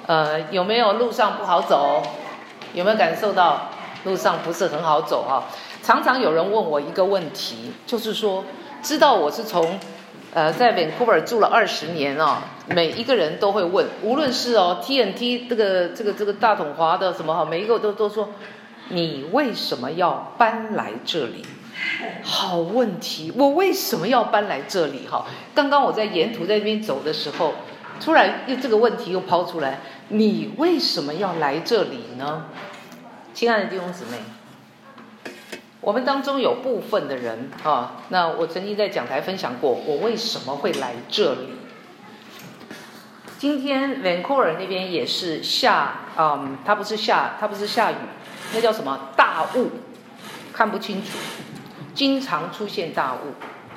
有没有路上不好走？有没有感受到路上不是很好走啊？常常有人问我一个问题，就是说，知道我是从在 Vancouver 住了20年啊，每一个人都会问，无论是TNT 这个大统华的什么每一个都说，你为什么要搬来这里？好问题，我为什么要搬来这里？刚刚我在沿途在那边走的时候，突然这个问题又抛出来，你为什么要来这里呢？亲爱的弟兄姊妹，我们当中有部分的人那我曾经在讲台分享过，我为什么会来这里。今天 Vancouver 那边也是它不是下雨，那叫什么大雾，看不清楚，经常出现大雾。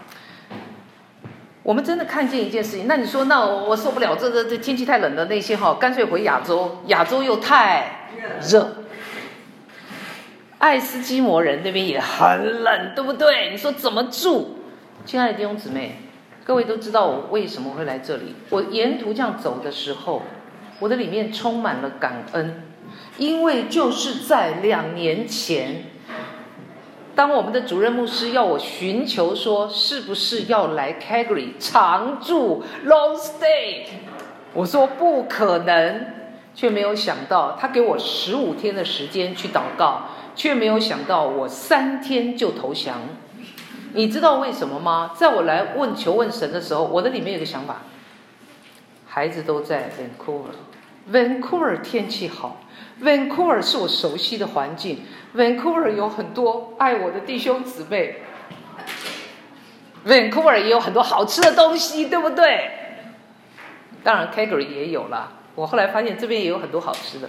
我们真的看见一件事情，那你说，那我受不了这天气太冷的那些干脆回亚洲，亚洲又太热。爱斯基摩人那边也很冷，对不对？你说怎么住？亲爱的弟兄姊妹，各位都知道我为什么会来这里。我沿途这样走的时候，我的里面充满了感恩，因为就是在2年前，当我们的主任牧师要我寻求说是不是要来 Calgary 常住 long stay， 我说不可能，却没有想到他给我15天的时间去祷告，却没有想到我3天就投降。你知道为什么吗？在我来求问神的时候，我的里面有个想法，孩子都在 Vancouver 天气好， Vancouver 是我熟悉的环境， Vancouver 有很多爱我的弟兄姊妹， Vancouver 也有很多好吃的东西，对不对？当然 Calgary 也有啦，我后来发现这边也有很多好吃的。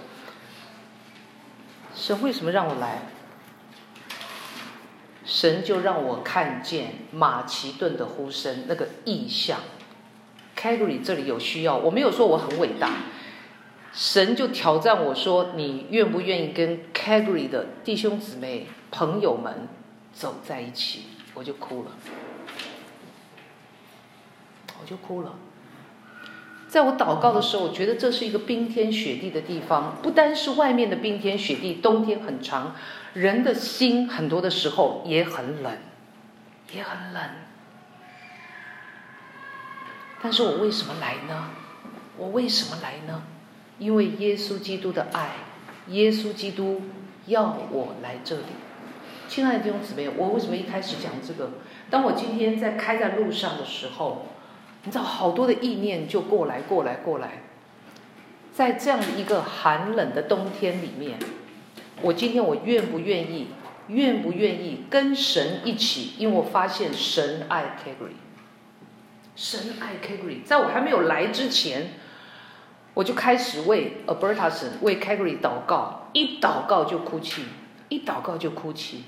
神为什么让我来？神就让我看见马其顿的呼声那个意象。 Calgary 这里有需要，我没有说我很伟大，神就挑战我说，你愿不愿意跟 Calgary 的弟兄姊妹朋友们走在一起？我就哭了。在我祷告的时候，我觉得这是一个冰天雪地的地方，不单是外面的冰天雪地，冬天很长，人的心很多的时候也很冷。但是我为什么来呢？因为耶稣基督的爱，耶稣基督要我来这里。亲爱的弟兄姊妹，我为什么一开始讲这个？当我今天开在路上的时候，你知道好多的意念就过来，在这样一个寒冷的冬天里面，今天我愿不愿意跟神一起？因为我发现神爱 Calgary， 在我还没有来之前，我就开始为 Alberta 省、为 Calgary 祷告，一祷告就哭泣。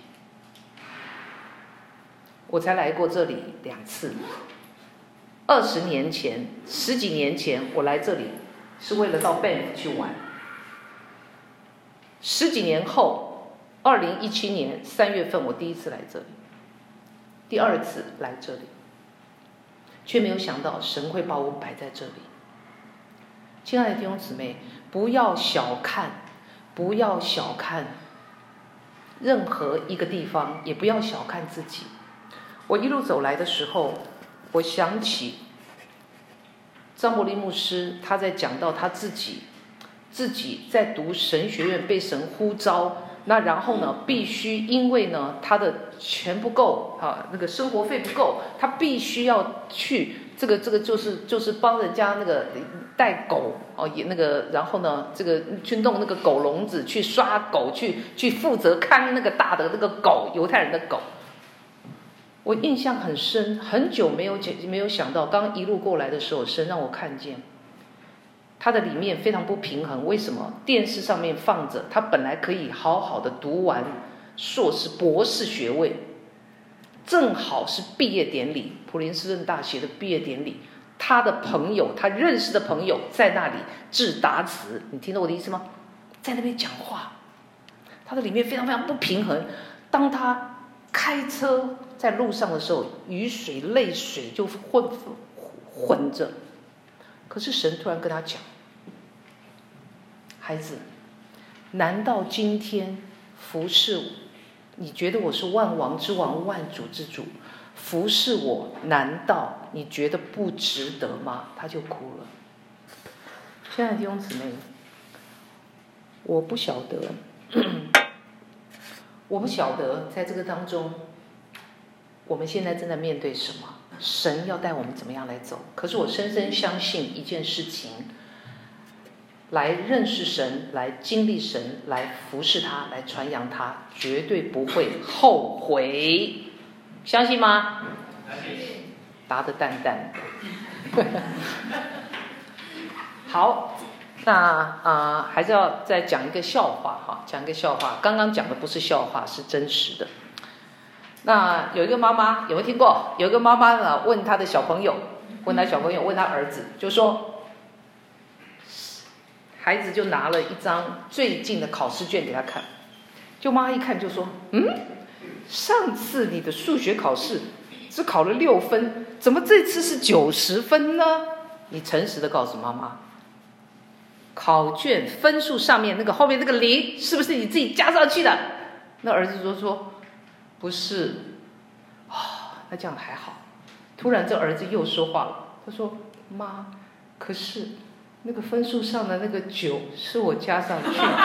我才来过这里2次。10几年前我来这里是为了到 Banff 去玩。10几年后，2017年3月份我第一次来这里，第2次来这里，却没有想到神会把我摆在这里。亲爱的弟兄姊妹，不要小看任何一个地方，也不要小看自己。我一路走来的时候，我想起张伯利牧师，他在讲到他自己在读神学院被神呼召，那然后呢，必须因为呢他的钱不够那个生活费不够，他必须要去这个就是帮人家那个带狗也那个，然后呢这个去弄那个狗笼子，去刷狗，去负责看那个大的那个狗，犹太人的狗。我印象很深，很久没有想到，刚一路过来的时候，神让我看见他的里面非常不平衡。为什么？电视上面放着他本来可以好好的读完硕士博士学位，正好是毕业典礼，普林斯顿大学的毕业典礼，他的朋友，他认识的朋友在那里致答词，你听懂我的意思吗？在那边讲话，他的里面非常非常不平衡。当他开车在路上的时候，雨水泪水就混着。可是神突然跟他讲， 孩子，难道今天服侍我，你觉得我是万王之王、万主之主，服侍我，难道你觉得不值得吗？他就哭了。亲爱的弟兄姊妹，我不晓得在这个当中，我们现在正在面对什么，神要带我们怎么样来走。可是我深深相信一件事情，来认识神，来经历神，来服侍他，来传扬他，绝对不会后悔。相信吗？答得淡淡。好，那还是要再讲一个笑话哈，讲一个笑话。刚刚讲的不是笑话，是真实的。那有一个妈妈，有没有听过？有一个妈妈呢，问她的小朋友，问她儿子，就说，孩子就拿了一张最近的考试卷给他看，就妈一看就说，上次你的数学考试只考了6分，怎么这次是90分呢？你诚实的告诉妈妈，考卷分数上面那个后面那个0是不是你自己加上去的？那儿子说不是。那这样还好。突然这儿子又说话了，他说，妈，可是那个分数上的那个9是我加上去的。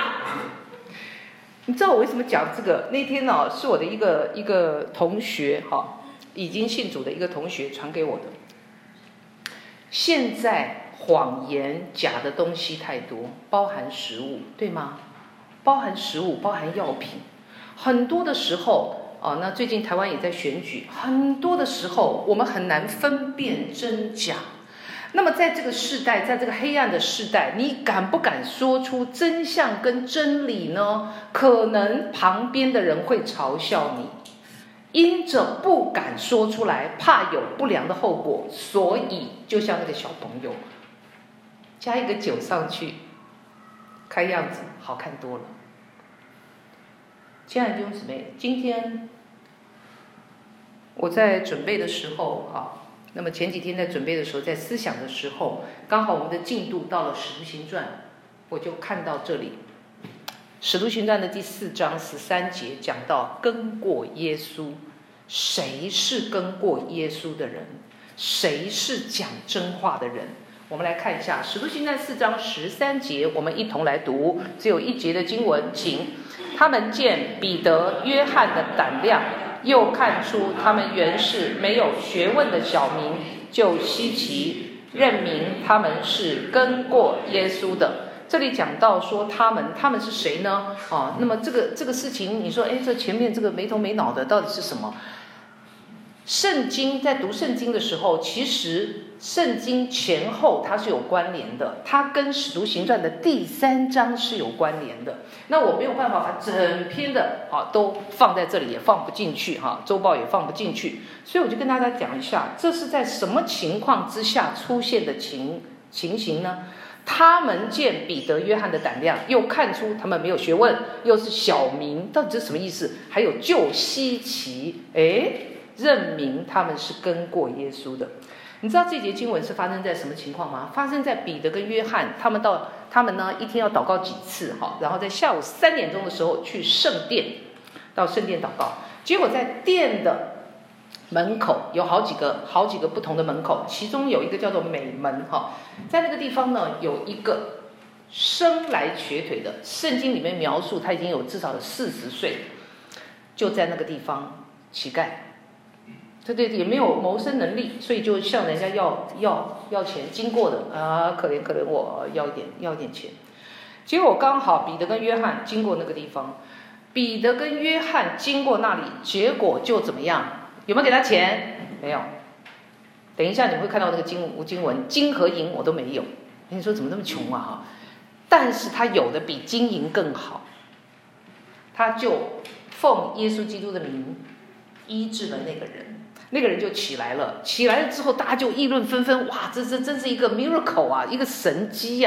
你知道我为什么讲这个？那天呢，是我的一个同学已经信主的一个同学传给我的。现在谎言假的东西太多，包含食物，对吗？包含食物，包含药品，很多的时候那最近台湾也在选举，很多的时候我们很难分辨真假。那么在这个世代，在这个黑暗的世代，你敢不敢说出真相跟真理呢？可能旁边的人会嘲笑你，因着不敢说出来，怕有不良的后果，所以就像那个小朋友，加一个9上去，看样子好看多了。亲爱的弟兄姊妹，今天我在准备的时候那么前几天在准备的时候，在思想的时候，刚好我们的进度到了《使徒行传》，我就看到这里，《使徒行传》的第4章13节讲到跟过耶稣，谁是跟过耶稣的人？谁是讲真话的人？我们来看一下《使徒行传》4章13节，我们一同来读，只有1节的经文，请。他们见彼得、约翰的胆量，又看出他们原是没有学问的小民，就稀奇，认明他们是跟过耶稣的。这里讲到说他们是谁呢？那么这个事情，你说，这前面这个没头没脑的到底是什么？圣经在读圣经的时候，其实圣经前后它是有关联的，它跟使徒行传的第3章是有关联的。那我没有办法把整篇的都放在这里，也放不进去周报也放不进去，所以我就跟大家讲一下，这是在什么情况之下出现的情形呢？他们见彼得、约翰的胆量，又看出他们没有学问，又是小民，到底这是什么意思？还有就稀奇，认明他们是跟过耶稣的。你知道这节经文是发生在什么情况吗？发生在彼得跟约翰，他们呢一天要祷告几次然后在下午3点钟的时候去圣殿，到圣殿祷告。结果在殿的门口有好几个不同的门口，其中有一个叫做美门在那个地方呢，有一个生来瘸腿的，圣经里面描述他已经有至少40岁，就在那个地方乞丐。对，也没有谋生能力，所以就向人家要钱，经过的可怜我，要一点钱。结果刚好彼得跟约翰经过那个地方，彼得跟约翰经过那里，结果就怎么样？有没有给他钱？没有。等一下你会看到那个经文，金和银我都没有。你说怎么那么穷啊？但是他有的比金银更好，他就奉耶稣基督的名医治了那个人。那个人就起来了之后，大家就议论纷纷，哇，这真是一个 miracle 一个神迹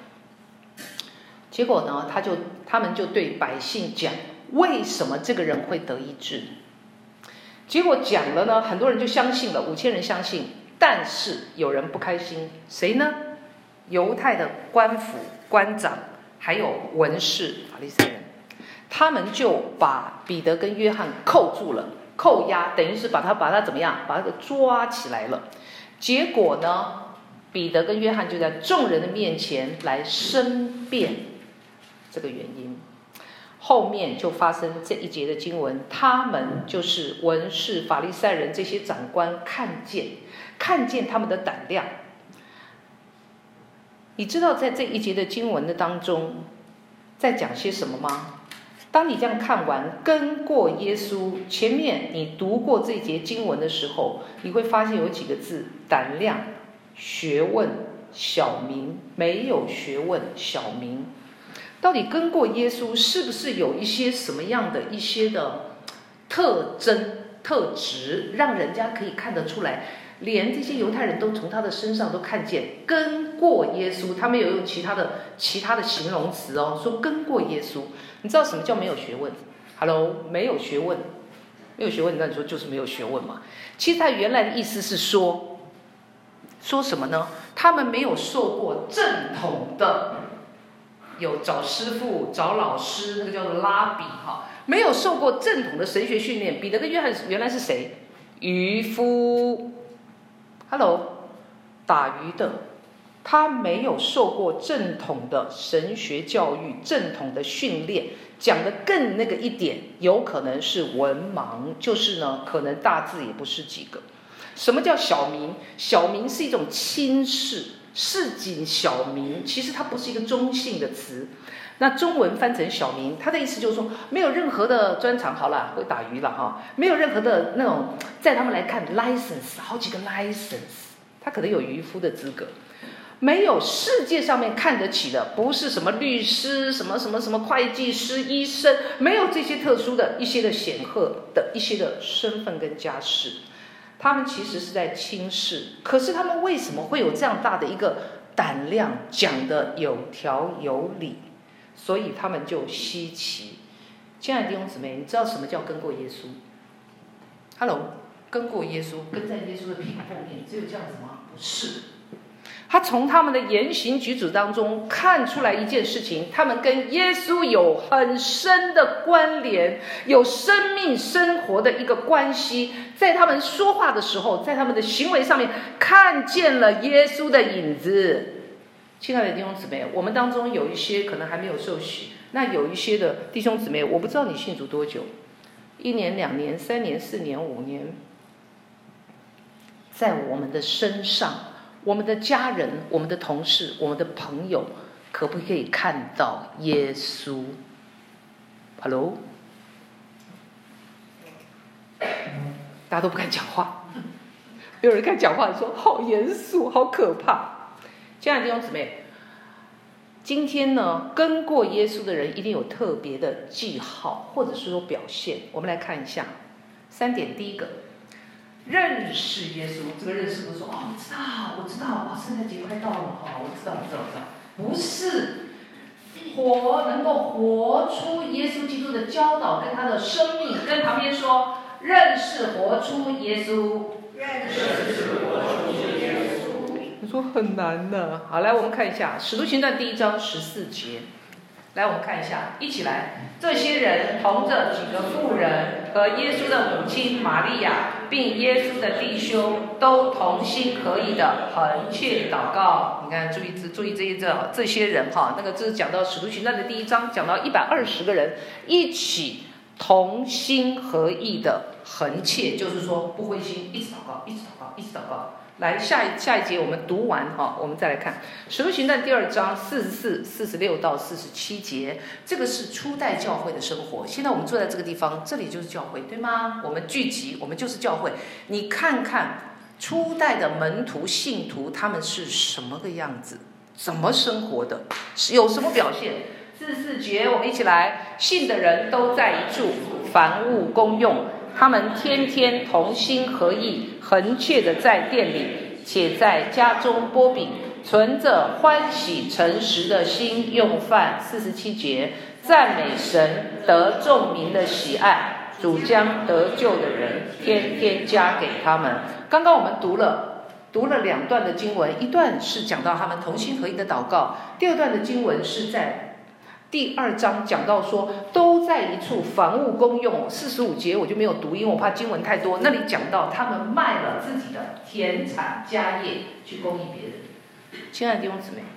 结果呢，他们就对百姓讲，为什么这个人会得医治？结果讲了呢，很多人就相信了，5000人相信，但是有人不开心，谁呢？犹太的官府官长还有文士法利赛人，他们就把彼得跟约翰扣住了，扣押，等于是把他怎么样，把他抓起来了。结果呢，彼得跟约翰就在众人的面前来申辩这个原因。后面就发生这一节的经文，他们就是文士法利赛人这些长官看见他们的胆量。你知道在这一节的经文的当中在讲些什么吗？当你这样看完跟过耶稣，前面你读过这一节经文的时候，你会发现有几个字：胆量、学问、小民。没有学问，小民。到底跟过耶稣是不是有一些什么样的一些的特征特质，让人家可以看得出来，连这些犹太人都从他的身上都看见跟过耶稣。他们有用其他的形容词哦，说跟过耶稣。你知道什么叫没有学问 ？Hello， 没有学问，没有学问，那你说就是没有学问嘛？其实他原来的意思是说什么呢？他们没有受过正统的，有找师傅、找老师，那个叫做拉比哈，没有受过正统的神学训练。彼得跟约翰原来是谁？渔夫。Hello， 打鱼的。他没有受过正统的神学教育，正统的训练。讲的更那个一点，有可能是文盲，就是呢，可能大字也不是几个。什么叫小民？小民是一种轻视，市井小民，其实它不是一个中性的词。那中文翻成小民，它的意思就是说，没有任何的专长，好了，会打鱼了哈，没有任何的那种，在他们来看 license， 好几个 license， 他可能有渔夫的资格。没有世界上面看得起的，不是什么律师、什么会计师、医生，没有这些特殊的一些的显赫的一些的身份跟家世，他们其实是在轻视。可是他们为什么会有这样大的一个胆量，讲的有条有理？所以他们就稀奇。亲爱的弟兄姊妹，你知道什么叫跟过耶稣 ？Hello， 跟过耶稣，跟在耶稣的屁股后面，只有这样子吗？不是。他从他们的言行举止当中看出来一件事情，他们跟耶稣有很深的关联，有生命生活的一个关系。在他们说话的时候，在他们的行为上面看见了耶稣的影子。亲爱的弟兄姊妹，我们当中有一些可能还没有受洗，那有一些的弟兄姊妹，我不知道你信主多久，1年、2年、3年、4年、5年，在我们的身上，我们的家人、我们的同事、我们的朋友，可不可以看到耶稣 ？Hello， 大家都不敢讲话，有人敢讲话说好严肃，好可怕。亲爱的弟兄姊妹，今天呢，跟过耶稣的人一定有特别的记号，或者是说表现。我们来看一下3点。第一个，认识耶稣。这个认识不是说我知道，圣诞节快到了我知道。不是，能够活出耶稣基督的教导跟他的生命。跟旁边说，认识活出耶稣。认识活出耶稣。你说很难的。好，来我们看一下《使徒行传》第1章14节。来，我们看一下，一起来。这些人同着几个妇人和耶稣的母亲玛利亚，并耶稣的弟兄，都同心合意的横切祷告。你看，注意这些人哈，那个这是讲到《使徒行传》的第1章，讲到120个人一起同心合意的横切，就是说不灰心，一直祷告，一直祷告，一直祷告。来，下一节我们读完哈，我们再来看《使徒行传》第2章44、46到47节。这个是初代教会的生活。现在我们坐在这个地方，这里就是教会，对吗？我们聚集，我们就是教会。你看看初代的门徒、信徒，他们是什么个样子？怎么生活的？有什么表现？44节，我们一起来。信的人都在一处，凡物公用。他们天天同心合意，横切的在店里，且在家中擘饼，存着欢喜诚实的心用饭。47节，赞美神，得众民的喜爱，主将得救的人天天加给他们。刚刚我们读了2段的经文，一段是讲到他们同心合意的祷告，第2段的经文是在第2章讲到说都在一处，房屋公用。45节我就没有读，因为我怕经文太多。那里讲到他们卖了自己的田产家业去供应别人。亲爱的弟兄姊妹，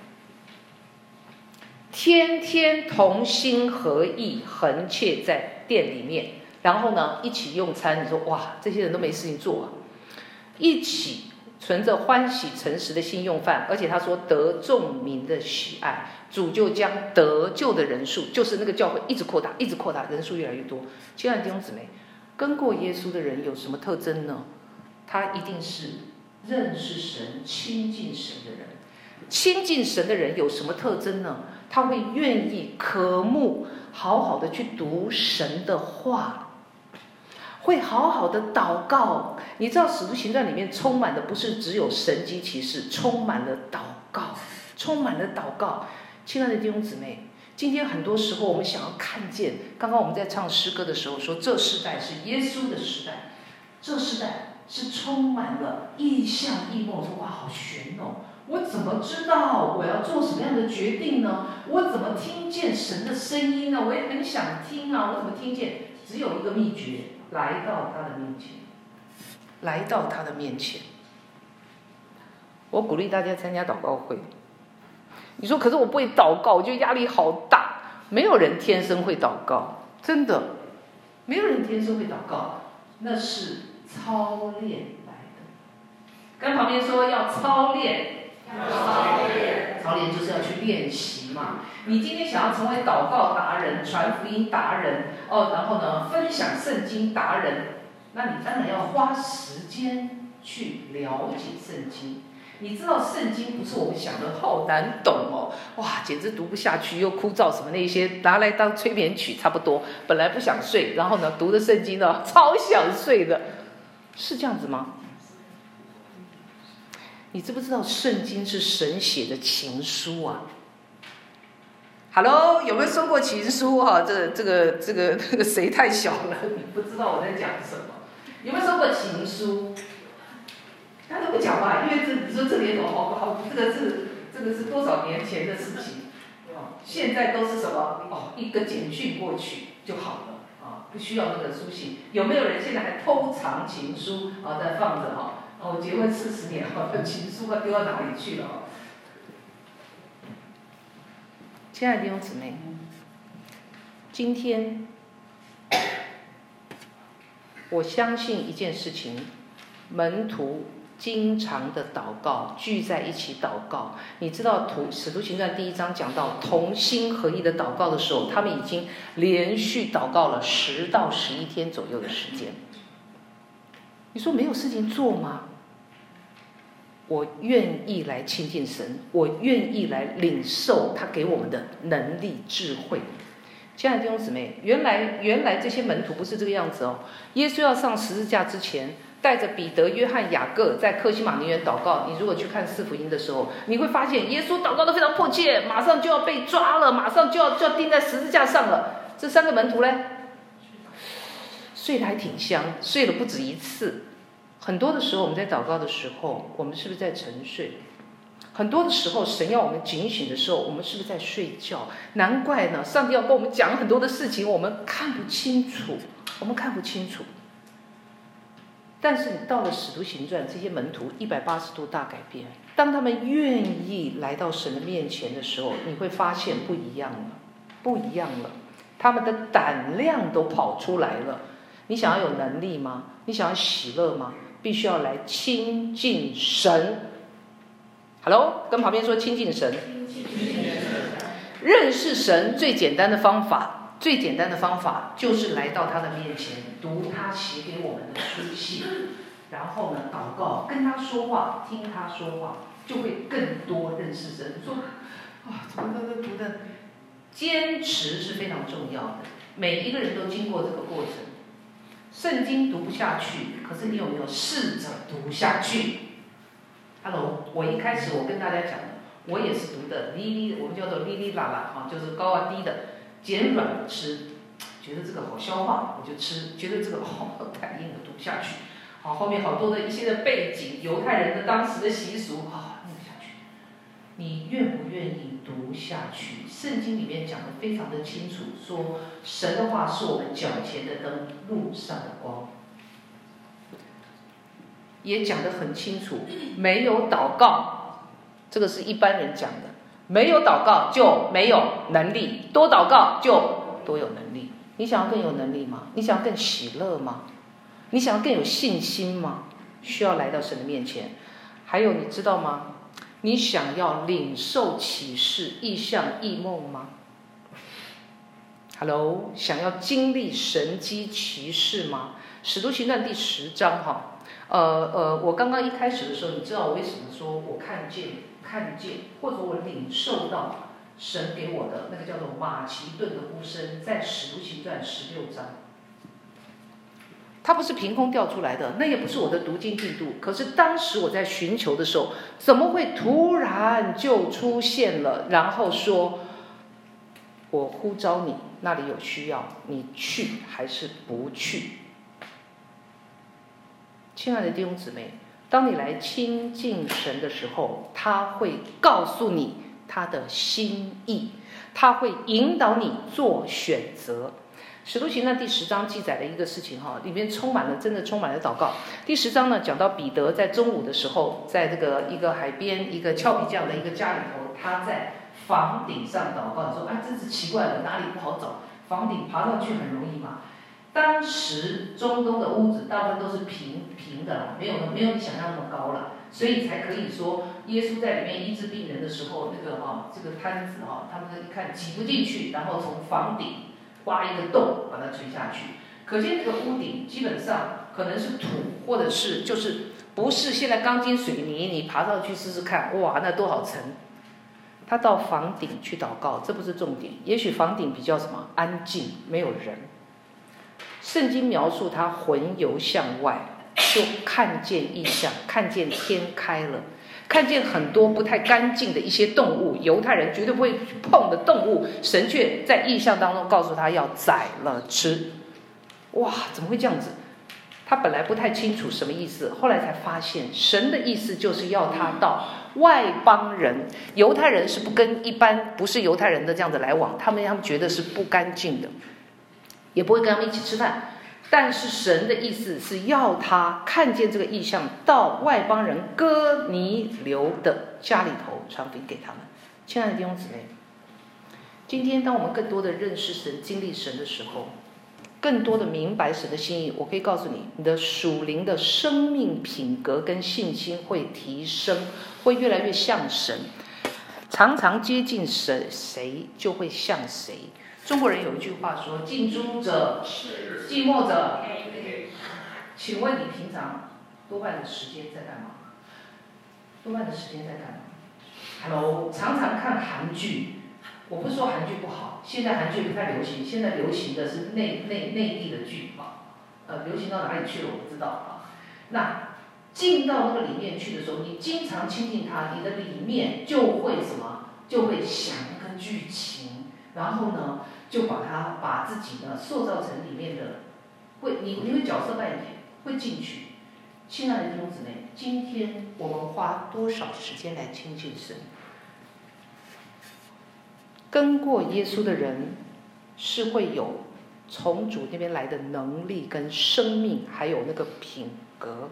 天天同心合意，横切在店里面，然后呢一起用餐。你说哇，这些人都没事情做啊，一起存着欢喜诚实的心用饭，而且他说得众民的喜爱，主就将得救的人数，就是那个教会一直扩大，一直扩大，人数越来越多。亲爱的弟兄姊妹，跟过耶稣的人有什么特征呢？他一定是认识神、亲近神的人。亲近神的人有什么特征呢？他会愿意渴慕好好的去读神的话，会好好的祷告。你知道使徒行传里面充满的不是只有神迹奇事，充满了祷告，充满了祷告。亲爱的弟兄姊妹，今天很多时候我们想要看见，刚刚我们在唱诗歌的时候说，这世代是耶稣的时代，这世代是充满了异象异梦。说哇，好玄哦，我怎么知道我要做什么样的决定呢？我怎么听见神的声音呢？我也很想听啊，我怎么听见？只有一个秘诀，来到他的面前，来到他的面前。我鼓励大家参加祷告会。你说可是我不会祷告，我觉得压力好大。没有人天生会祷告，真的没有人天生会祷告，那是操练来的。跟旁边说要操练，操练就是要去练习嘛。你今天想要成为祷告达人、传福音达人然后呢分享圣经达人，那你当然要花时间去了解圣经。你知道圣经不是我们想的好难懂哦，哇，简直读不下去，又枯燥，什么那些拿来当催眠曲差不多。本来不想睡，然后呢读的圣经呢超想睡的，是这样子吗？你知不知道圣经是神写的情书啊 ？Hello， 有没有收过情书啊？这个谁太小了？你不知道我在讲什么？有没有收过情书？他都不讲话，因为你说这里有好，这个是多少年前的事情，现在都是什么？一个简讯过去就好了啊，不需要那个书信。有没有人现在还偷藏情书在放着我结婚40年情书丢到哪里去了？亲爱的弟兄姊妹，今天我相信一件事情，门徒经常的祷告，聚在一起祷告。你知道使徒行传第1章讲到同心合意的祷告的时候，他们已经连续祷告了10到11天左右的时间。你说没有事情做吗？我愿意来亲近神，我愿意来领受他给我们的能力智慧。亲爱的弟兄姊妹，原来这些门徒不是这个样子哦。耶稣要上十字架之前，带着彼得、约翰、雅各在客西马尼园祷告。你如果去看4福音的时候，你会发现耶稣祷告得非常迫切，马上就要被抓了，马上就要钉在十字架上了。这3个门徒呢，睡得还挺香，睡了不止1次。很多的时候我们在祷告的时候，我们是不是在沉睡？很多的时候神要我们警醒的时候，我们是不是在睡觉？难怪呢，上帝要跟我们讲很多的事情，我们看不清楚。但是你到了使徒行传，这些门徒180度大改变。当他们愿意来到神的面前的时候，你会发现不一样了。他们的胆量都跑出来了。你想要有能力吗？你想要喜乐吗？必须要来亲近神。Hello， 跟旁边说亲近神。认识神最简单的方法就是来到他的面前，读他写给我们的书信，然后呢祷告，跟他说话，听他说话，就会更多认识神。说怎么读的？坚持是非常重要的，每一个人都经过这个过程。圣经读不下去，可是你有没有试着读下去 ？Hello， 我一开始我跟大家讲的，我也是读的我们叫做哩哩啦啦就是高啊低的，简软的吃，觉得这个好消化我就吃，觉得这个太硬了读不下去。后面好多的一些的背景，犹太人的当时的习俗弄不下去。你愿不愿意读下去。圣经里面讲的非常的清楚，说神的话是我们脚前的灯，路上的光。也讲得很清楚，没有祷告，这个是一般人讲的，没有祷告就没有能力，多祷告就多有能力。你想要更有能力吗？你想要更喜乐吗？你想要更有信心吗？需要来到神的面前。还有你知道吗？你想要领受启示、异象、异梦吗 ？Hello， 想要经历神迹奇事吗？使徒行传第10章哈。我刚刚一开始的时候，你知道我为什么说我看见，或者我领受到神给我的那个叫做马其顿的呼声，在使徒行传16章。它不是凭空掉出来的，那也不是我的读经进度。可是当时我在寻求的时候，怎么会突然就出现了？然后说，我呼召你，那里有需要，你去还是不去？亲爱的弟兄姊妹，当你来亲近神的时候，他会告诉你他的心意，他会引导你做选择。使徒行传第10章记载了一个事情哈，里面真的充满了祷告。第10章呢，讲到彼得在中午的时候，在这个一个海边一个俏皮匠的一个家里头，他在房顶上祷告。你说真是奇怪了，哪里不好找？房顶爬上去很容易嘛。当时中东的屋子大部分都是平的啦，没有你想象那么高了，所以才可以说耶稣在里面医治病人的时候，这个摊子他们一看挤不进去，然后从房顶挖一个洞把它垂下去。可见这个屋顶基本上可能是土，或者是就是不是现在钢筋水泥，你爬上去试试看，哇，那多少层？他到房顶去祷告，这不是重点，也许房顶比较什么安静，没有人。圣经描述他魂游向外，就看见异象，看见天开了，看见很多不太干净的一些动物，犹太人绝对不会碰的动物，神却在异象当中告诉他要宰了吃。哇，怎么会这样子？他本来不太清楚什么意思，后来才发现神的意思就是要他到外邦人，犹太人是不跟一般不是犹太人的这样子来往，他们觉得是不干净的，也不会跟他们一起吃饭。但是神的意思是要他看见这个异象，到外邦人哥尼流的家里头传福音给他们。亲爱的弟兄姊妹，今天当我们更多的认识神、经历神的时候，更多的明白神的心意，我可以告诉你，你的属灵的生命品格跟信心会提升，会越来越像神。常常接近神，谁就会像谁。中国人有一句话说：“近朱者赤，近墨者黑。”请问你平常多半的时间在干嘛？Hello， 常常看韩剧。我不是说韩剧不好，现在韩剧不太流行，现在流行的是内地的剧流行到哪里去了我不知道啊。那进到那个里面去的时候，你经常亲近他，你的里面就会什么？就会想一个剧情，然后呢，就把自己呢塑造成里面的，你会角色扮演，会进去。亲爱的弟兄姊妹，今天我们花多少时间来亲近神？跟过耶稣的人是会有从主那边来的能力跟生命，还有那个品格。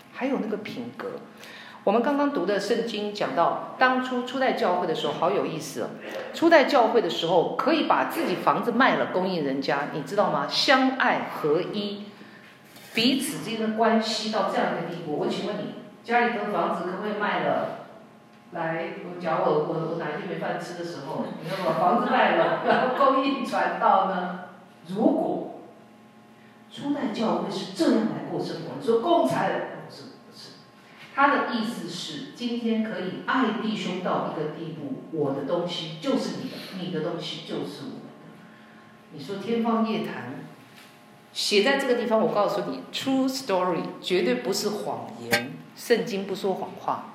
我们刚刚读的圣经讲到，当初初代教会的时候好有意思哦。初代教会的时候可以把自己房子卖了供应人家，你知道吗？相爱合一，彼此之间的关系到这样一个地步。我请问你，家里的房子可不可以卖了？来，假如我哪一天没饭吃的时候，你要把房子卖了，然后供应传道呢？如果初代教会是这样来过生活，你说共产不是，他的意思是今天可以爱弟兄到一个地步，我的东西就是你的，你的东西就是我的。你说天方夜谭，写在这个地方，我告诉你 ，true story 绝对不是谎言，圣经不说谎话。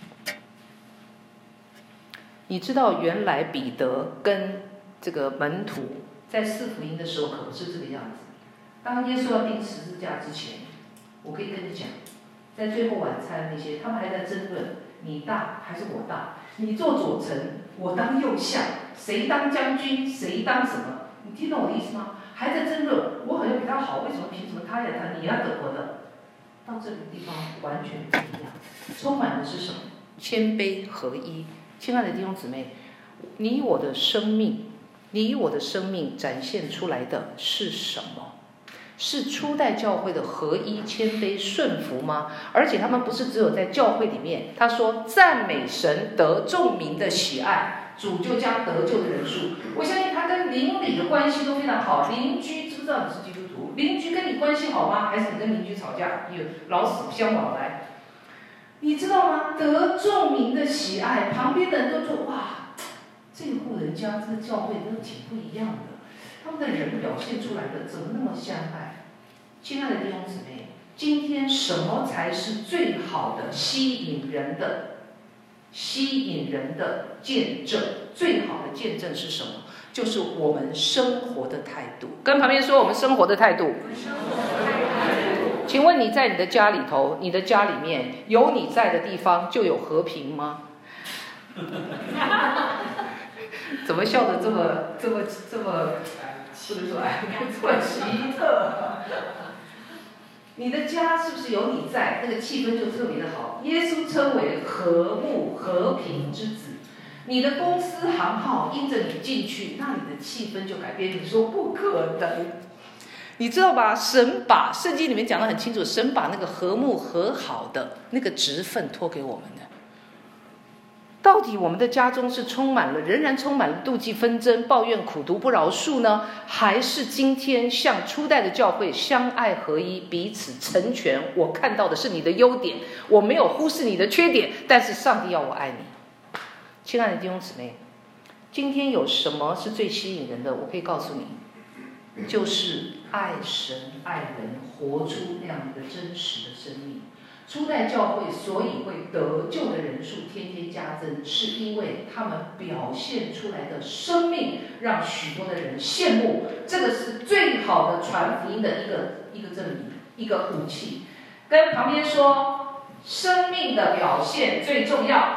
你知道原来彼得跟这个门徒在四福音的时候可不是这个样子。当耶稣要钉十字架之前，我可以跟你讲，在最后晚餐那些，他们还在争论你大还是我大，你坐左城我当右相，谁当将军，谁当什么？你听懂我的意思吗？还在争论，我好像比他好，为什么凭什么他也他，你要得我的？到这个地方完全不一样，充满的是什么？谦卑合一。亲爱的弟兄姊妹，你我的生命展现出来的是什么？是初代教会的合一、谦卑、顺服吗？而且他们不是只有在教会里面，他说赞美神得众民的喜爱，主就将得救的人数。我相信他跟邻里的关系都非常好。邻居知不知道你是基督徒？邻居跟你关系好吗？还是你跟邻居吵架，有老死不相往来？你知道吗？得众民的喜爱，旁边的人都说哇，这户人家这个教会都挺不一样的。他们的人表现出来的怎么那么相爱？亲爱的弟兄姊妹，今天什么才是最好的吸引人的见证？最好的见证是什么？就是我们生活的态度。跟旁边说，我们生活的态度。请问你在你的家里头，你的家里面有你在的地方就有和平吗？怎么笑得这么不能说这么奇特？你的家是不是有你在，那个气氛就特别的好？耶稣称为和睦和平之子。你的公司行号因着你进去，那你的气氛就改变。你说不可能，你知道吧？神把圣经里面讲得很清楚，神把那个和睦和好的那个职分托给我们的。到底我们的家中是仍然充满了妒忌纷争、抱怨苦毒不饶恕呢，还是今天像初代的教会相爱合一，彼此成全？我看到的是你的优点，我没有忽视你的缺点，但是上帝要我爱你。亲爱的弟兄姊妹，今天有什么是最吸引人的？我可以告诉你，就是爱神爱人，活出那样一个真实的生命。初代教会所以会得救的人数天天加增，是因为他们表现出来的生命让许多的人羡慕。这个是最好的传福音的一个证明，一个武器。跟旁边说，生命的表现最重要。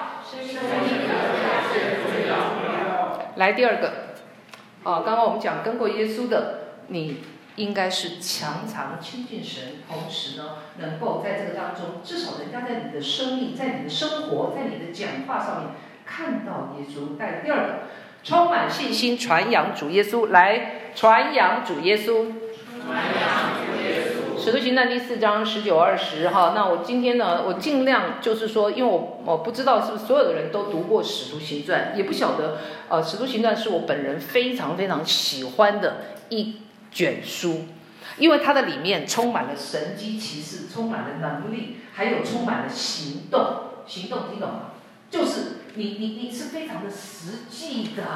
来第二个，刚刚我们讲跟过耶稣的，你应该是常常亲近神，同时呢，能够在这个当中，至少人家在你的生命、在你的生活、在你的讲话上面看到耶稣。带第二个，充满信心传扬主耶稣，来传扬主耶稣。使徒行传第4章19、20哈，那我今天呢，我尽量就是说，因为我不知道是不是所有的人都读过使徒行传，也不晓得使徒行传是我本人非常非常喜欢的一卷书，因为它的里面充满了神迹奇事，充满了能力，还有充满了行动。行动听懂吗？就是你是非常的实际的。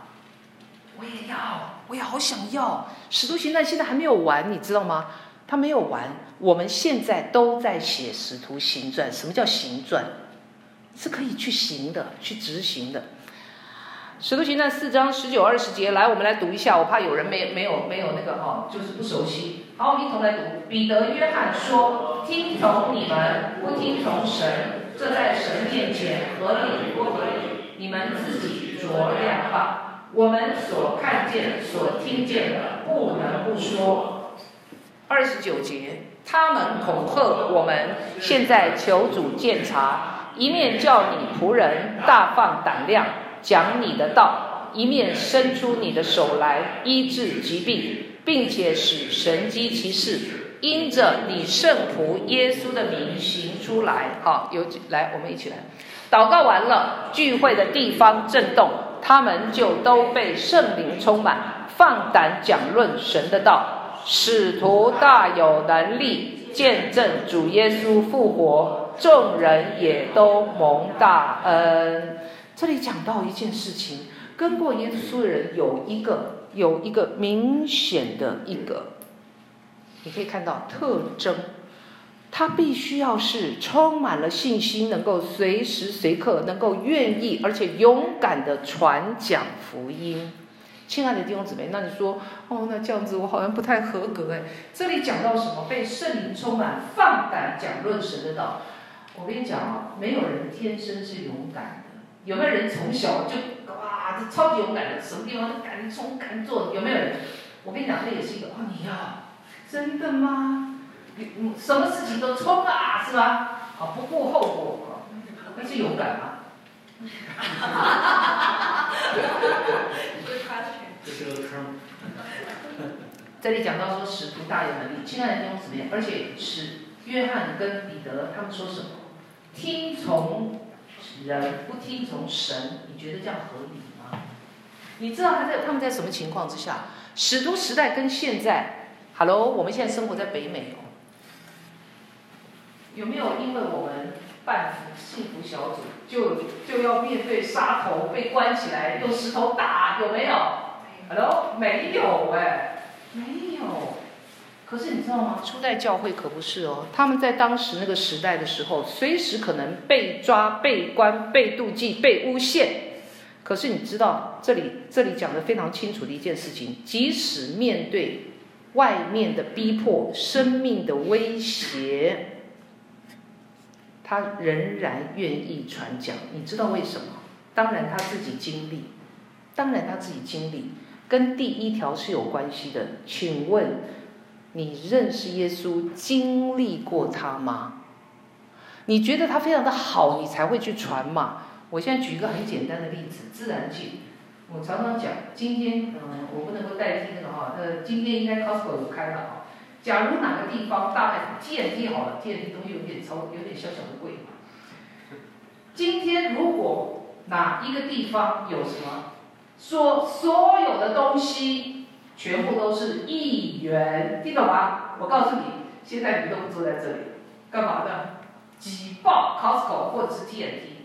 我也好想要。使徒行传现在还没有完，你知道吗？它没有完，我们现在都在写使徒行传。什么叫行传？是可以去行的，去执行的。使徒行传4章19、20节，来，我们来读一下。我怕有人没有那个就是不熟悉。好，我们一同来读。彼得、约翰说：“听从你们，不听从神，这在神面前合理不合理？你们自己酌量吧。我们所看见、所听见的，不能不说。”29节，他们恐吓我们，现在求主鉴察，一面叫你仆人大放胆量讲你的道，一面伸出你的手来医治疾病，并且使神迹奇事因着你圣仆耶稣的名行出来。好，来，我们一起来祷告完了，聚会的地方震动，他们就都被圣灵充满，放胆讲论神的道。使徒大有能力，见证主耶稣复活，众人也都蒙大恩。这里讲到一件事情，跟过耶稣的人有一个明显的你可以看到特征，他必须要是充满了信心，能够随时随刻能够愿意而且勇敢的传讲福音。亲爱的弟兄姊妹，那你说那这样子我好像不太合格哎。这里讲到什么？被圣灵充满，放胆讲论神的道。我跟你讲没有人天生是勇敢的， 有没有人从小就哇，这超级勇敢的，什么地方都敢冲敢做？有没有人？我跟你讲，这也是一个你呀，真的吗？你什么事情都冲啊，是吧？不顾后果，那是勇敢吗？ 这是个坑。 这里讲到说使徒大有能力，亲爱的弟兄姊妹，而且约翰跟彼得他们说什么？听从人不听从神，你觉得这样合理吗？你知道他们在什么情况之下？使徒时代跟现在 ，Hello， 我们现在生活在北美有没有因为我们办幸福小组就要面对杀头被关起来用石头打？有没有 ？Hello， 没有没有。可是你知道吗？初代教会可不是他们在当时那个时代的时候，随时可能被抓、被关、被妒忌、被诬陷。可是你知道，这里讲得非常清楚的一件事情，即使面对外面的逼迫、生命的威胁，他仍然愿意传讲。你知道为什么？当然他自己经历，跟第一条是有关系的。请问你认识耶稣，经历过他吗？你觉得他非常的好，你才会去传吗？我现在举一个很简单的例子，自然界。我常常讲，今天我不能够代替那个今天应该 Costco 有开了假如哪个地方大卖场 TNT 好了 ，TNT 东西有点小小的贵。今天如果哪一个地方有什么，说所有的东西全部都是1元，听懂吗？我告诉你，现在你都不坐在这里，干嘛的？挤爆 Costco 或者是 TNT。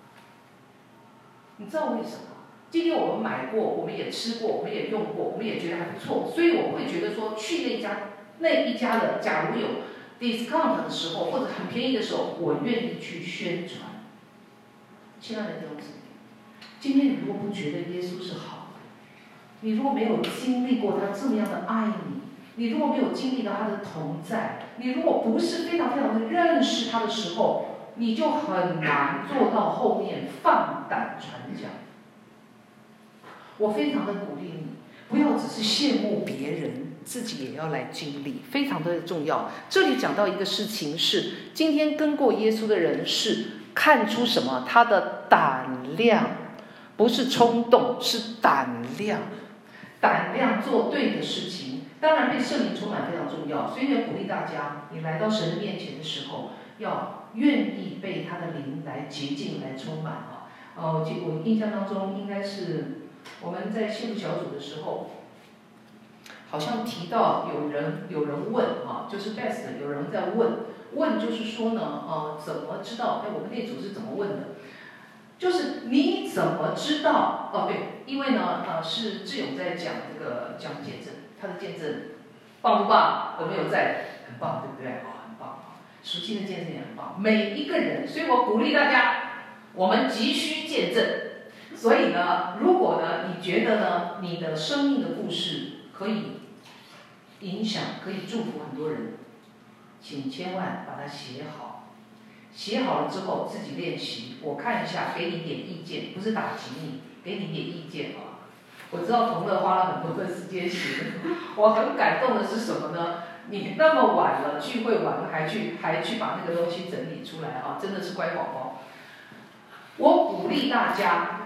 你知道为什么？今天我们买过，我们也吃过，我们也用过，我们也觉得还不错，所以我会觉得说，去那一家的，假如有 discount 的时候，或者很便宜的时候，我愿意去宣传。亲爱的弟兄姊妹，今天你如果不觉得耶稣是好的，你如果没有经历过他这么样的爱你如果没有经历到他的同在，你如果不是非常非常的认识他的时候，你就很难做到后面放胆传讲。我非常的鼓励你，不要只是羡慕别人，自己也要来经历，非常的重要。这里讲到一个事情是，今天跟过耶稣的人是看出什么？他的胆量，不是冲动，是胆量。胆量做对的事情，当然被圣灵充满非常重要。所以我鼓励大家，你来到神的面前的时候，要愿意被他的灵来洁净、来充满我印象当中应该是我们在幸福小组的时候，好像提到有人问就是 best 有人在问就是说呢怎么知道？我们那组是怎么问的？就是你怎么知道？对，因为呢是志勇在讲见证，他的见证棒不棒？有没有在？很棒，对不对？很棒。属性的见证也很棒，每一个人，所以我鼓励大家，我们急需见证。所以呢，如果呢你觉得呢你的生命的故事可以影响，可以祝福很多人，请千万把它写好。写好了之后自己练习，我看一下，给你点意见，不是打击你，给你点意见我知道同乐花了很多的时间写，我很感动的是什么呢？你那么晚了，聚会完了还去把那个东西整理出来真的是乖宝宝。我鼓励大家，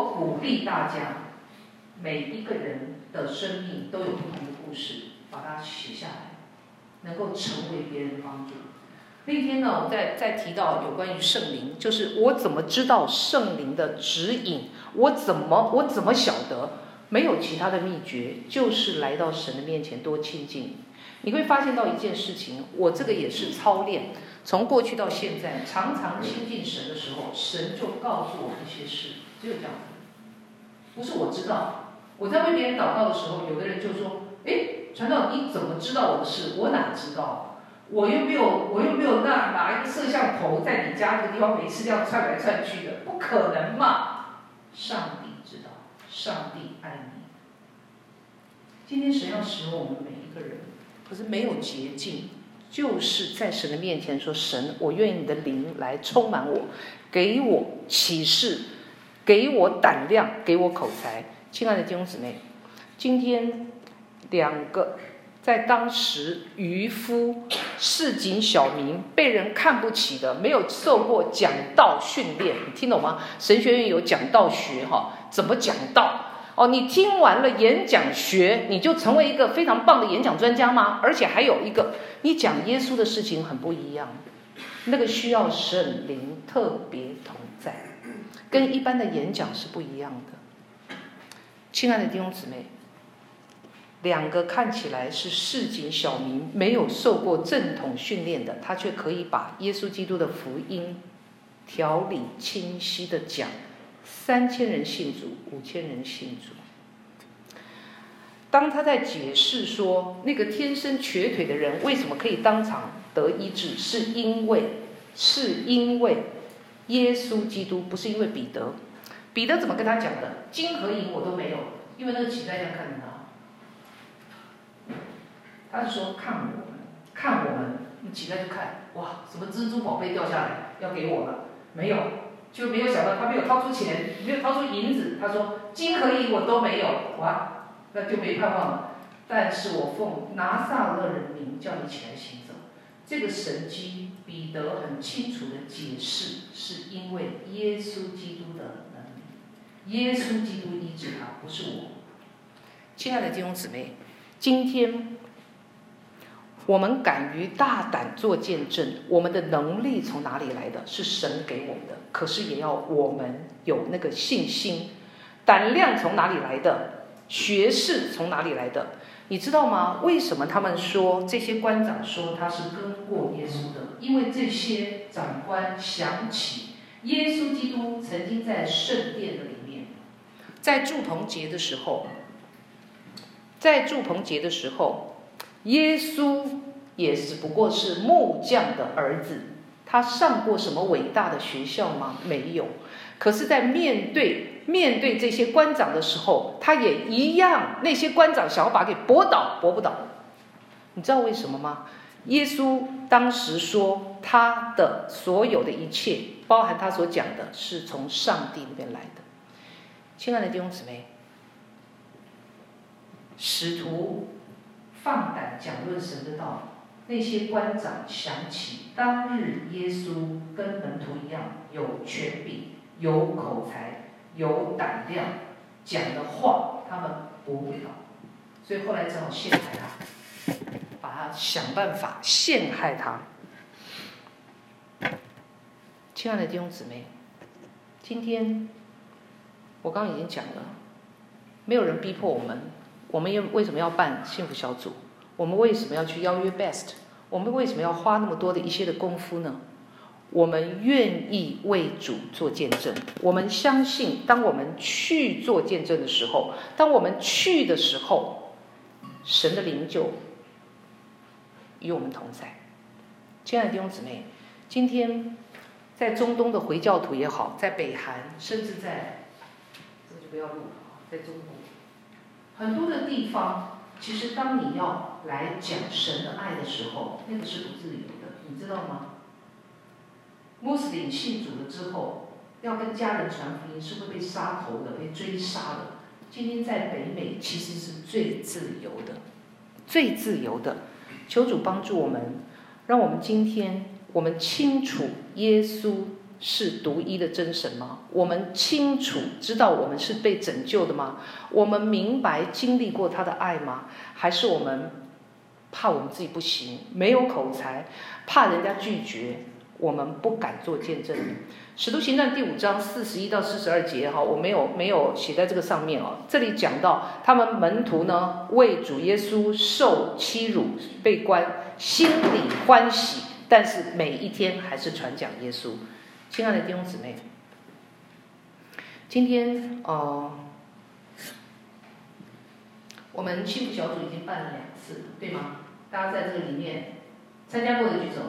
每一个人的生命都有不同的故事，把它写下来，能够成为别人的帮助。那天呢，我在提到有关于圣灵，就是我怎么知道圣灵的指引？我怎么晓得？没有其他的秘诀，就是来到神的面前多亲近。你会发现到一件事情，我这个也是操练，从过去到现在，常常亲近神的时候，神就告诉我一些事，只有这样子。不是我知道，我在为别人祷告的时候，有的人就说：“传道，你怎么知道我的事？我哪知道？我又没有拿一个摄像头在你家这个地方每次这样窜来窜去的，不可能嘛！上帝知道，上帝爱你。今天神要使用我们每一个人，可是没有捷径，就是在神的面前说：神，我愿意你的灵来充满我，给我启示， 给我胆量，给我口才。亲爱的弟兄姊妹，今天2个在当时渔夫、市井小民被人看不起的，没有受过讲道训练，你听懂吗？神学院有讲道学怎么讲道你听完了演讲学，你就成为一个非常棒的演讲专家吗？而且还有一个，你讲耶稣的事情很不一样，那个需要圣灵特别同在，跟一般的演讲是不一样的。亲爱的弟兄姊妹，2个看起来是市井小民，没有受过正统训练的，他却可以把耶稣基督的福音条理清晰的讲，3000人信主，5000人信主。当他在解释说那个天生瘸腿的人为什么可以当场得医治，是因为耶稣基督，不是因为彼得。彼得怎么跟他讲的？金和银我都没有，因为那个乞丐这样看着他，他是说看我们，乞丐就看，哇，什么珍珠宝贝掉下来要给我了？没有，就没有想到他没有掏出钱，没有掏出银子，他说金和银我都没有，哇，那就没盼望了。但是我奉拿撒勒人名叫你起来行走。这个神迹，彼得很清楚的解释，是因为耶稣基督的能力，耶稣基督医治他，不是我。亲爱的弟兄姊妹，今天我们敢于大胆做见证，我们的能力从哪里来的？是神给我们的，可是也要我们有那个信心。胆量从哪里来的？学识从哪里来的？你知道吗？为什么他们说这些官长说他是跟过耶稣的？因为这些长官想起耶稣基督曾经在圣殿的里面，在住棚节的时候，耶稣也只不过是木匠的儿子，他上过什么伟大的学校吗？没有。可是在面对这些官长的时候，他也一样，那些官长想要把他给驳不倒。你知道为什么吗？耶稣当时说他的所有的一切，包含他所讲的，是从上帝那边来的。亲爱的弟兄姊妹，使徒放胆讲论神的道，那些官长想起当日耶稣跟门徒一样，有权柄，有口才，有胆量，讲的话他们驳不倒，所以后来只好陷害他，把他想办法陷害他。亲爱的弟兄姊妹，今天我刚刚已经讲了，没有人逼迫我们，我们为什么要办幸福小组？我们为什么要去邀约 Best？ 我们为什么要花那么多的一些的功夫呢？我们愿意为主做见证，我们相信当我们去做见证的时候，当我们去的时候，神的灵就与我们同在。亲爱的弟兄姊妹，今天在中东的回教徒也好，在北韩，甚至在这就不要录了，在中国很多的地方，其实当你要来讲神的爱的时候，那个是不自由的，你知道吗？穆斯林信主了之后，要跟家人传福音是会被杀头的，被追杀的。今天在北美其实是最自由的，最自由的。求主帮助我们，让我们今天我们清楚耶稣是独一的真神吗？我们清楚知道我们是被拯救的吗？我们明白经历过他的爱吗？还是我们怕我们自己不行，没有口才，怕人家拒绝，我们不敢做见证？使徒行传第5章41到42节我没有写在这个上面这里讲到他们门徒呢为主耶稣受欺辱被关，心里欢喜，但是每一天还是传讲耶稣。亲爱的弟兄姊妹，今天我们幸福小组已经办了2次，对吗？大家在这个里面参加过的举手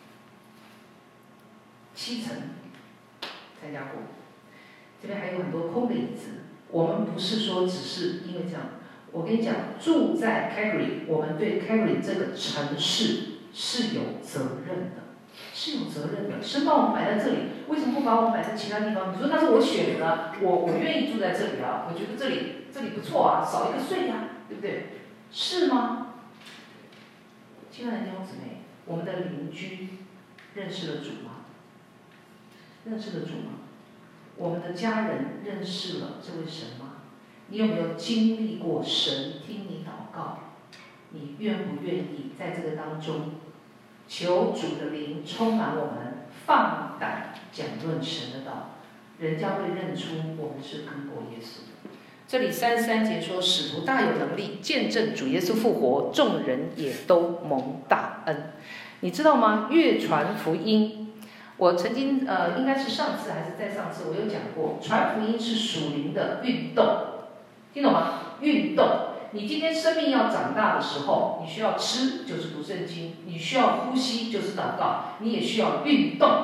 ，7成参加过。这边还有很多空的椅子，我们不是说只是因为这样。我跟你讲，住在 Calgary， 我们对 Calgary 这个城市是有责任的。 是有责任的。神把我们摆在这里，为什么不把我们摆在其他地方？你说那是我选的，我愿意住在这里啊，我觉得这里不错啊，少一个税呀，对不对？是吗？亲爱的弟兄姊妹，我们的邻居认识了主吗？认识了主吗？我们的家人认识了这位神吗？你有没有经历过神听你祷告？你愿不愿意在这个当中，求主的灵充满我们，放胆讲论神的道，人家会认出我们是跟过耶稣的。这里33节说，使徒大有能力见证主耶稣复活，众人也都蒙大恩。你知道吗？越传福音，我曾经应该是上次还是再上次，我有讲过，传福音是属灵的运动，听懂吗？运动。你今天生命要长大的时候，你需要吃，就是读圣经；你需要呼吸，就是祷告；你也需要运动。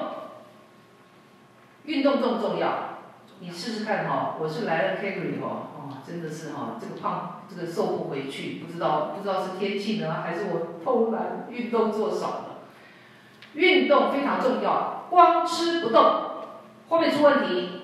运动重不重要？你试试看哈，我是来了 Calgary 哈，真的是哈，这个胖，这个瘦不回去，不知道是天气呢，还是我偷懒运动做少了。运动非常重要，光吃不动，会不会出问题？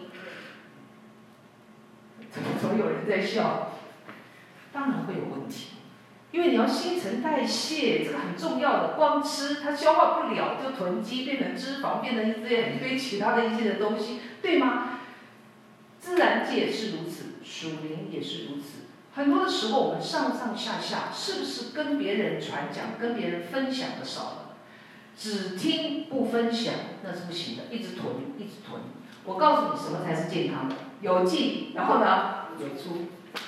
总有人在笑。当然会有问题，因为你要新陈代谢，这个很重要的。光吃它消化不了，就囤积变成脂肪，变成一堆其他的一些的东西，对吗？自然界是如此，属灵也是如此。很多的时候，我们上上下下是不是跟别人传讲、跟别人分享的少了？只听不分享那是不行的，一直囤，一直囤。我告诉你，什么才是健康的？有进，然后呢，有出。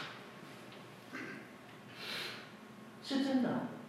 是真的。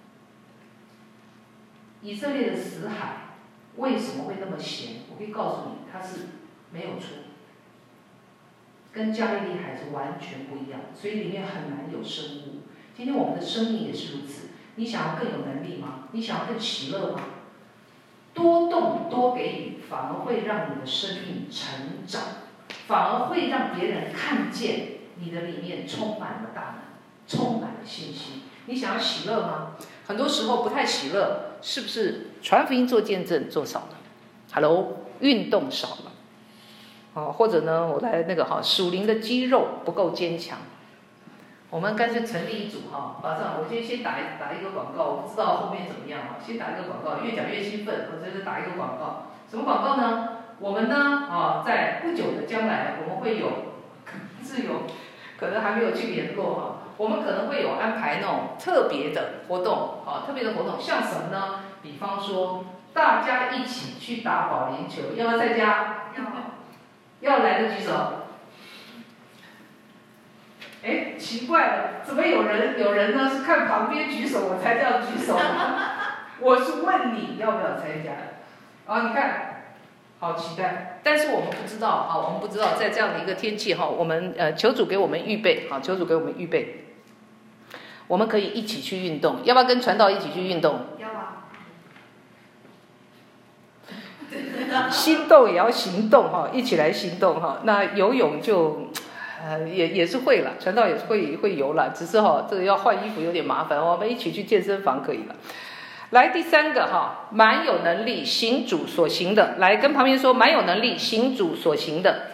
以色列的死海为什么会那么咸？我可以告诉你，它是没有出，跟加利利海是完全不一样，所以里面很难有生物。今天我们的生命也是如此。你想要更有能力吗？你想要更喜乐吗？多动多给予，反而会让你的生命成长，反而会让别人看见你的里面充满了大能，充满了信心。你想要喜乐吗？很多时候不太喜乐，是不是传福音做见证做少了 ？Hello， 运动少了，或者呢，我来那个属灵的肌肉不够坚强。我们干脆成立一组马上，我今天先打一个广告，我不知道后面怎么样先打一个广告，越讲越兴奋，我就是打一个广告。什么广告呢？我们呢在不久的将来，我们会有可能还没有去联络我们可能会有安排那种特别的活动特别的活动像什么呢？比方说大家一起去打保龄球，要不要参加？要来的举手。哎，奇怪了，怎么有人呢是看旁边举手我才这样举手我是问你要不要参加你看好期待。但是我们不知道我们不知道在这样的一个天气我们求主给我们预备求主给我们预备，我们可以一起去运动，要不要跟传道一起去运动？ 要啊。 心动也要行动一起来行动那游泳就也是会了，传道也是会游了，只是这个要换衣服有点麻烦，我们一起去健身房可以了。来第三个蛮有能力行主所行的，来跟旁边说蛮有能力行主所行的。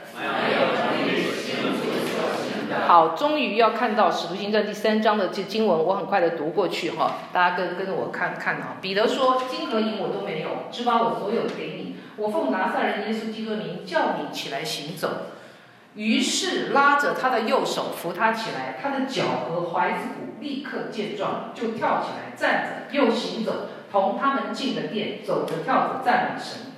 好，终于要看到使徒行传第3章的这经文，我很快的读过去大家跟着我看彼得说，金和银我都没有，只把我所有的给你，我奉拿撒勒人耶稣基督的名叫你起来行走。于是拉着他的右手扶他起来，他的脚和踝子骨立刻健壮，就跳起来站着，又行走，同他们进了殿，走着跳着赞美神。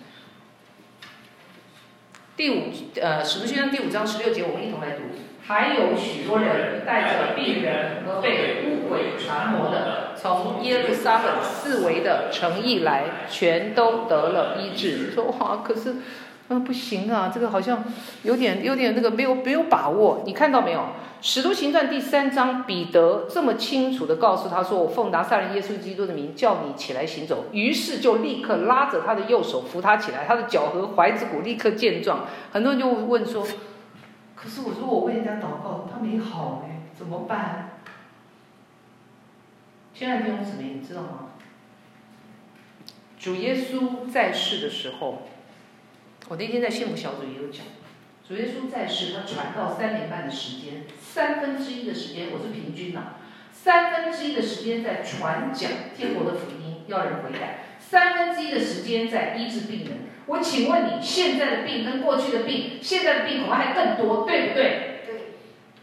使徒行传第5章16节，我们一同来读。还有许多人带着病人和被污鬼传魔的，从耶路撒冷四围的城邑来，全都得了医治。你说哇，可是不行啊，这个好像有点那个没有把握。你看到没有？使徒行传第3章，彼得这么清楚的告诉他说，我奉拿撒勒耶稣基督的名叫你起来行走。于是就立刻拉着他的右手扶他起来，他的脚和踝子骨立刻健壮。很多人就问说，可是我说我为人家祷告他没好怎么办？亲爱的弟兄姊妹，你知道吗？ 主耶稣在世的时候，我那天在谢幕小组也有讲，主耶稣在世，他传道3年半的时间，1/3的时间，我是平均，1/3的时间在传讲天国的福音，要人悔改，1/3的时间在医治病人。我请问你，现在的病跟过去的病，现在的病恐怕还更多，对不对？ 对。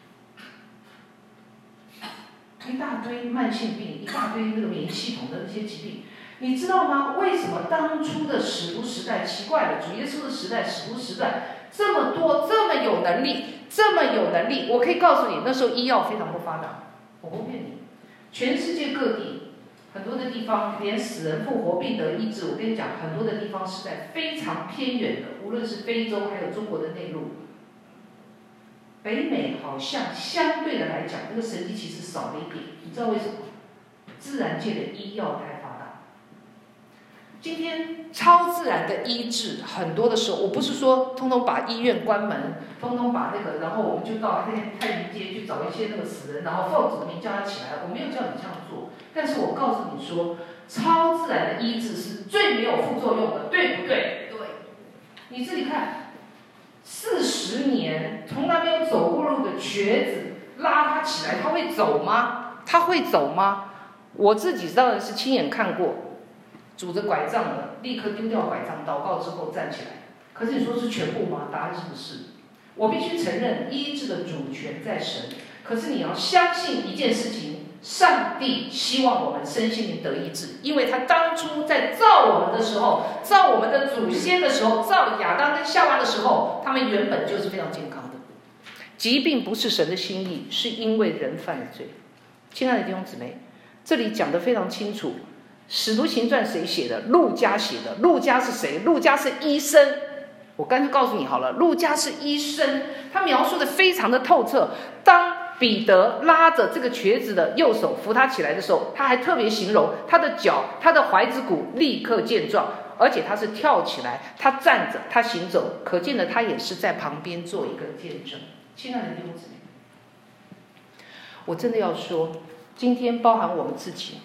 一大堆慢性病，一大堆那个免疫系统的那些疾病，你知道吗？为什么当初的使徒时代奇怪了？主耶稣的时代，使徒时代这么多，这么有能力，我可以告诉你，那时候医药非常不发达，我不骗你，全世界各地。很多的地方连死人复活、病得医治，我跟你讲，很多的地方是在非常偏远的，无论是非洲还有中国的内陆。北美好像相对的来讲，那个神迹其实少了一点，你知道为什么？自然界的医药太发达。今天超自然的医治，很多的时候，我不是说通通把医院关门，通通把那个，然后我们就到太平街去找一些那个死人，然后奉主的名叫他起来。我没有叫你这样做。但是我告诉你说，超自然的医治是最没有副作用的，对不对？ 对。 你自己看，40年从来没有走过路的瘸子，拉他起来，他会走吗？我自己当然是亲眼看过，拄着拐杖的，立刻丢掉拐杖，祷告之后站起来。可是你说是全部吗？答案是不是？我必须承认，医治的主权在神。可是你要相信一件事情。上帝希望我们身心灵得医治，因为他当初在造我们的时候，造我们的祖先的时候，造亚当跟夏娃的时候，他们原本就是非常健康的。疾病不是神的心意，是因为人犯了罪。亲爱的弟兄姊妹，这里讲得非常清楚，《使徒行传》谁写的？路加写的。路加是谁？路加是医生。我干脆告诉你好了，路加是医生，他描述的非常的透彻。当彼得拉着这个瘸子的右手扶他起来的时候，他还特别形容他的脚、他的踝子骨立刻健壮，而且他是跳起来，他站着，他行走，可见的他也是在旁边做一个见证。亲爱的弟兄姊妹，我真的要说，今天包含我们自己，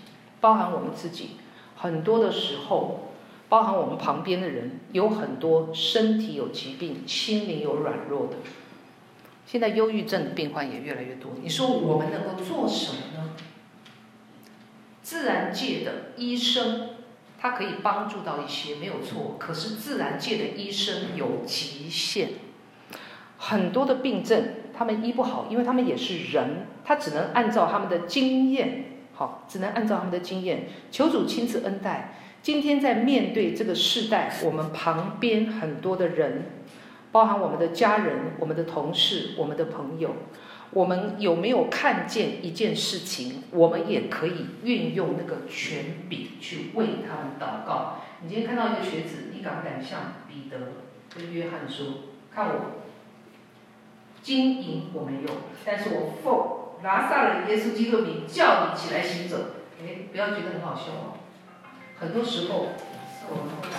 很多的时候，包含我们旁边的人，有很多身体有疾病、心灵有软弱的。现在忧郁症的病患也越来越多，你说我们能够做什么呢？自然界的医生，他可以帮助到一些，没有错。可是自然界的医生有极限，很多的病症他们医不好，因为他们也是人，他只能按照他们的经验，求主亲自恩待。今天在面对这个世代，我们旁边很多的人，包含我们的家人、我们的同事、我们的朋友，我们有没有看见一件事情？我们也可以运用那个权柄去为他们祷告。你今天看到一个瘸子，你敢不敢向彼得跟约翰说：“看我，金银我没有，但是我奉拿撒勒耶稣基督的名叫你起来行走。”不要觉得很好笑哦。很多时候我们不敢。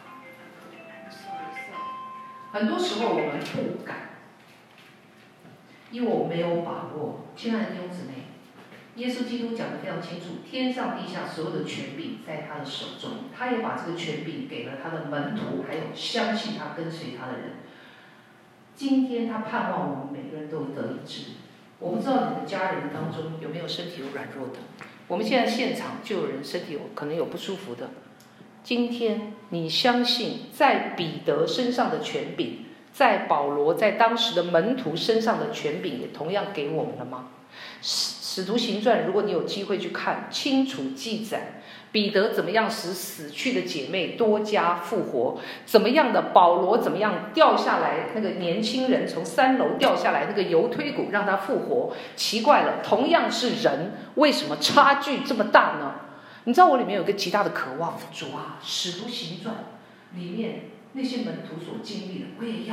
很多时候我们不敢，因为我没有把握。亲爱的弟兄姊妹，耶稣基督讲得非常清楚，天上地下所有的权柄在他的手中，他也把这个权柄给了他的门徒，还有相信他、跟随他的人。今天他盼望我们每个人都得医治。我不知道你的家人当中有没有身体有软弱的，我们现在现场就有人身体可能有不舒服的。今天你相信在彼得身上的权柄，在保罗在当时的门徒身上的权柄也同样给我们了吗？使徒行传如果你有机会去看，清楚记载彼得怎么样使死去的姐妹多加复活，怎么样的保罗怎么样掉下来，那个年轻人从3楼掉下来，那个油推骨让他复活。奇怪了，同样是人，为什么差距这么大呢？你知道我里面有个极大的渴望，主啊，使徒行传里面那些门徒所经历的，我也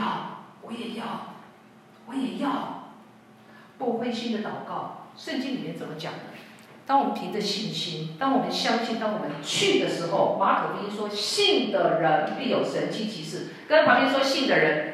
要。不灰心的祷告，圣经里面怎么讲的？当我们凭着信心，当我们相信，当我们去的时候，马可福音说，信的人必有神迹奇事。跟旁边说，信的人，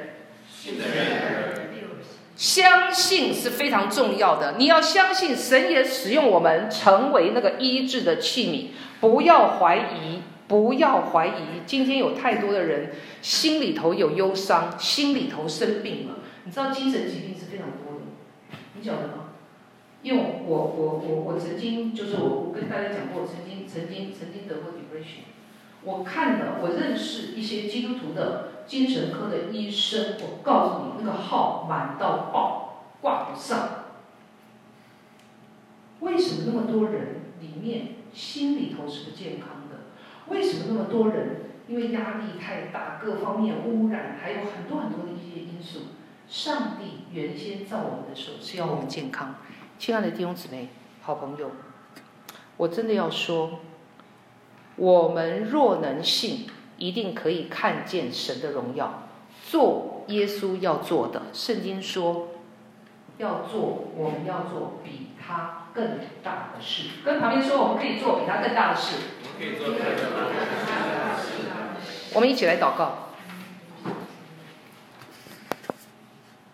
相信是非常重要的。你要相信神也使用我们成为那个医治的器皿，不要怀疑， 不要怀疑。今天有太多的人心里头有忧伤，心里头生病了。你知道精神疾病是非常多的，你晓得吗？因为我曾经就是我跟大家讲过，曾经得过 depression。我看了，我认识一些基督徒的精神科的医生，我告诉你，那个号满到爆，挂不上。为什么那么多人里面心里头是不健康的？为什么那么多人因为压力太大，各方面污染，还有很多的一些因素？上帝原先造我们的时候是要我们健康。亲爱的弟兄姊妹、好朋友，我真的要说，我们若能信，一定可以看见神的荣耀，做耶稣要做的。圣经说，我们要做比他更大的事。跟旁边说，我们可以做比他更大的事。我们一起来祷告。